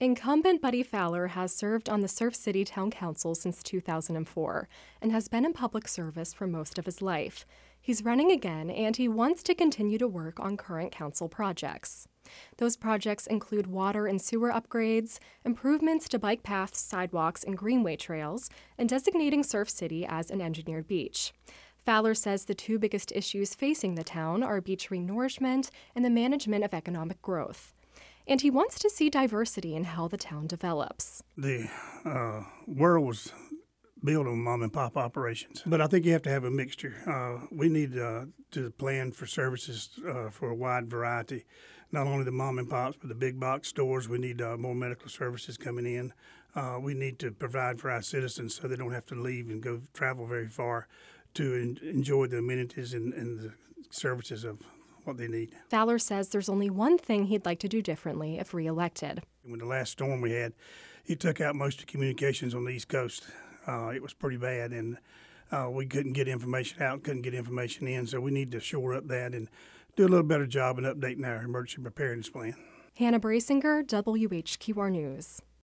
Incumbent Buddy Fowler has served on the Surf City Town Council since 2004 and has been in public service for most of his life. He's running again, and he wants to continue to work on current council projects. Those projects include water and sewer upgrades, improvements to bike paths, sidewalks, and greenway trails, and designating Surf City as an engineered beach. Fowler says the two biggest issues facing the town are beach renourishment and the management of economic growth. And he wants to see diversity in how the town develops. The world was built on mom and pop operations, but I think you have to have a mixture. We need to plan for services for a wide variety, not only the mom and pops, but the big box stores. We need more medical services coming in. We need to provide for our citizens so they don't have to leave and go travel very far to enjoy the amenities and the services of what they need. Fowler says there's only one thing he'd like to do differently if reelected. When the last storm we had, it took out most of the communications on the East Coast. It was pretty bad, and we couldn't get information out, couldn't get information in, so we need to shore up that and do a little better job in updating our emergency preparedness plan. Hannah Brasinger, WHQR News.